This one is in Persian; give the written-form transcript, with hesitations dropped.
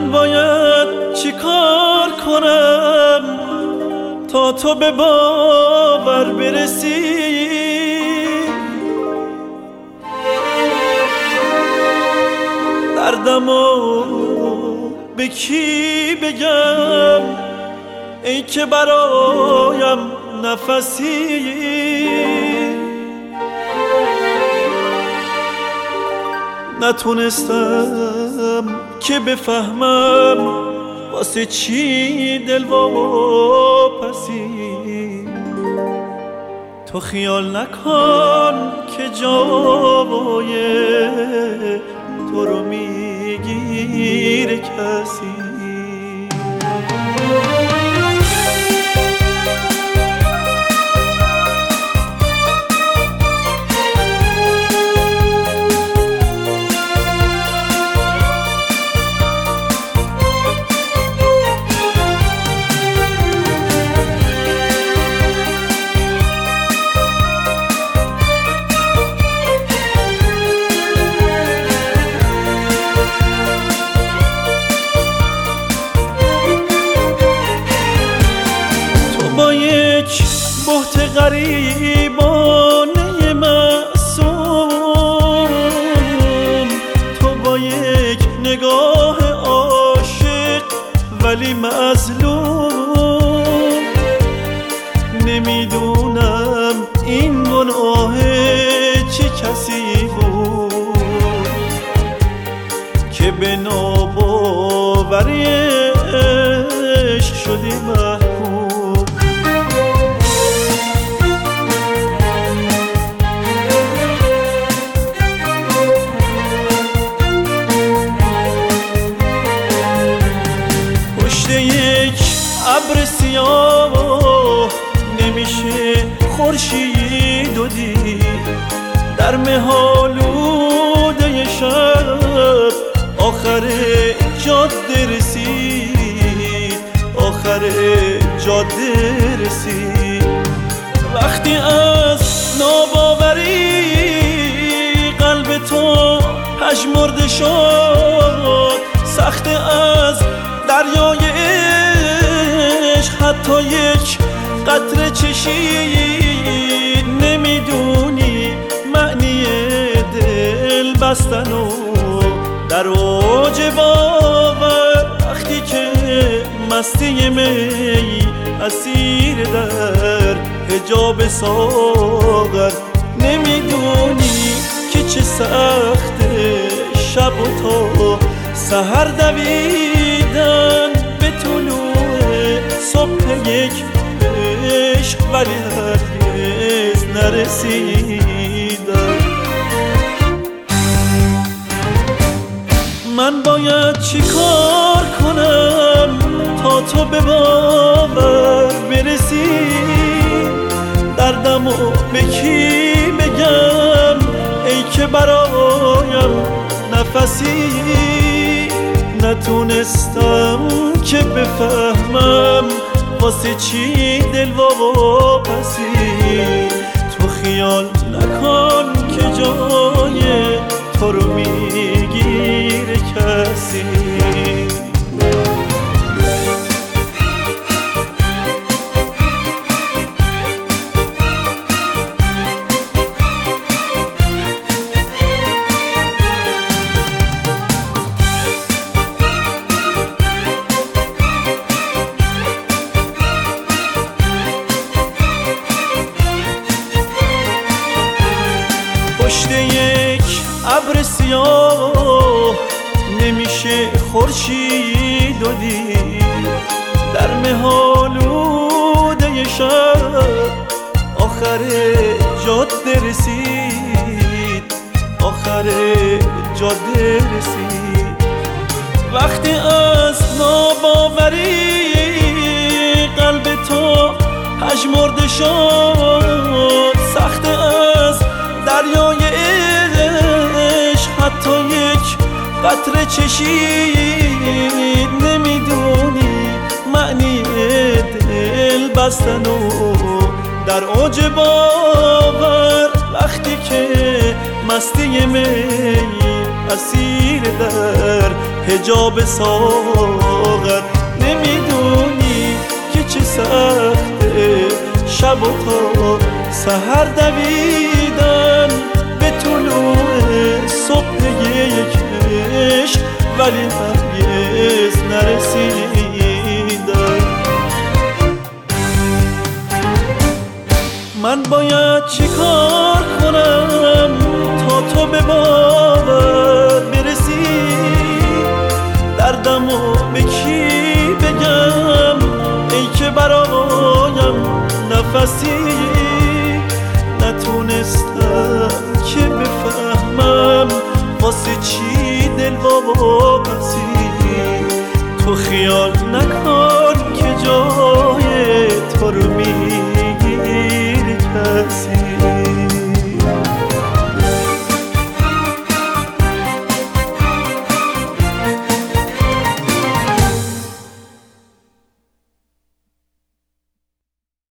من باید چی کار کنم تا تو به باور برسی؟ دردمو به کی بگم ای که برایم نفسی؟ نتونستم که بفهمم واسه چی دل واپسی. تو خیال نکن که جای تو رو میگیره کسی. بهت غریبانه معصوم، تو با یک نگاه عاشق ولی مظلوم. نمیدونم این گناه چه کسی بود که به ناباوری عشق شدی محکوم. یک ابر سیاه نمیشه خورشید و دید، در مه‌آلوده شب آخر جاده رسید، آخر جاده رسید. وقتی از ناباوری قلب تو پژمرده شد، سخت از دریای عشق حتی یک قطره چشید. نمیدونی معنی دل بستن و در اوج باور، وقتی که مستی می اسیر در حجاب ساغر. نمیدونی که چه سخته شب و تا سحر دویدن به طلوع صبح یک عشق ولی هرگز نرسیدن. من باید چی کار کنم تا تو به باور برسی؟ دردمو به کی بگم ای که برایم نفسی؟ نتونستم که بفهمم واسه چی دل واپسی. تو خیال نکن که جای تو رو میگیره کسی. پشت یک ابر سیاه نمیشه خورشید و دید، در مه‌آلوده شب آخر جاده رسید، آخر جاده رسید. وقتی از ناباوری قلب تو پژمرده شد، سخت از دریای عشق حتی یک قطره چشید. نمیدونی معنی دل بستن و در اوج باور، وقتی که مستی می اسیر در حجاب ساغر نمیدونی که چه سخته شب و تا سحر دویدن به طلوع صبح یک عشق ولی هرگز نرسیدن. من باید چی کار کنم تا تو به باور برسی؟ دردمو به کی بگم ای که برایم نفسی؟ نتونستم که بفهمم واسه چی دل واپسی. تو خیال نکن که جای تو رو میگیری کسی.